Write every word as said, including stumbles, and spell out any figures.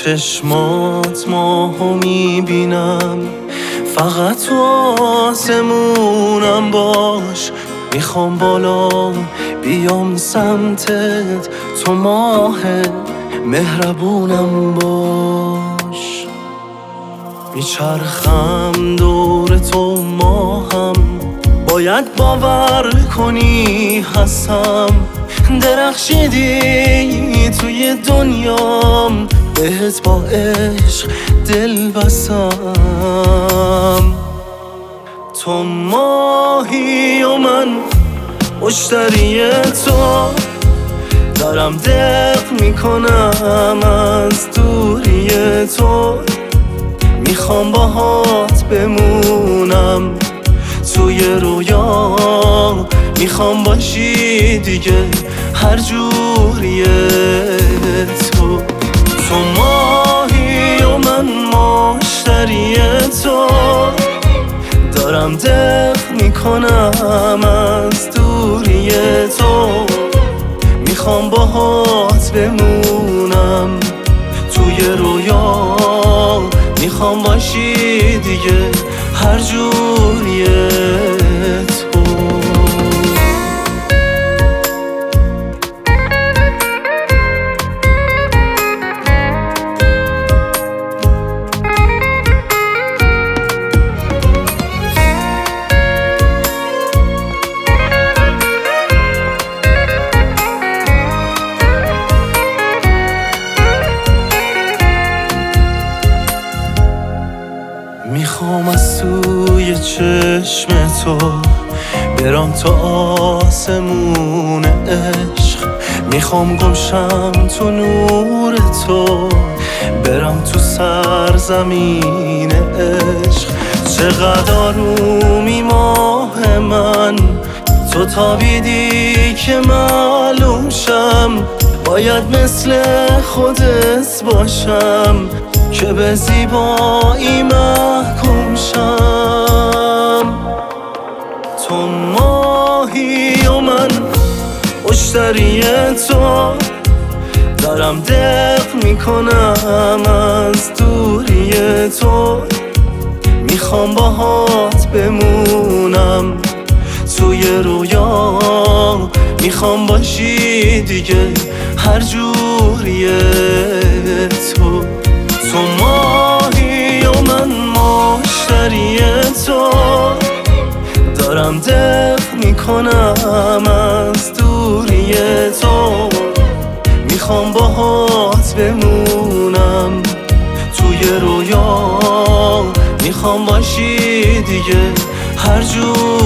چشمات ماهو میبینم، فقط تو آسمونم باش. میخوام بالا بیام سمتت، تو ماه مهربونم باش. میچرخم دور تو ماهم، باید باور کنی هستم. درخشیدی توی دنیام، بهت با عشق دل بستم. تو ماهی و من مشتری تو، دارم دق میکنم از دوری تو. میخوام باهات بمونم توی رویا، میخوام باشی دیگه هر جوریه تو. تو ماهی و من مشتری تو، دارم دق میکنم از دوری تو. میخوام باهات بمونم توی رویا، میخوام باشی دیگه هر جوریه تو. میخوام از توی چشم تو برام تا آسمون عشق. میخوام گمشم تو نور تو، برام تو سرزمین عشق. چقدر آرومی ماه من، تو تابیدی که معلوم شم. باید مثل خودت باشم که به زیبایی محکوم شم. تو ماهی و من مشتری تو، دارم دق میکنم از دوری تو. میخوام باهات بمونم توی رویا، میخوام باشی دیگه هر جوریه تو. تو ماهی و من مشتری تو، دارم دق میکنم از دوری تو. میخوام باهات بمونم توی رویا، میخوام باشی دیگه هر جور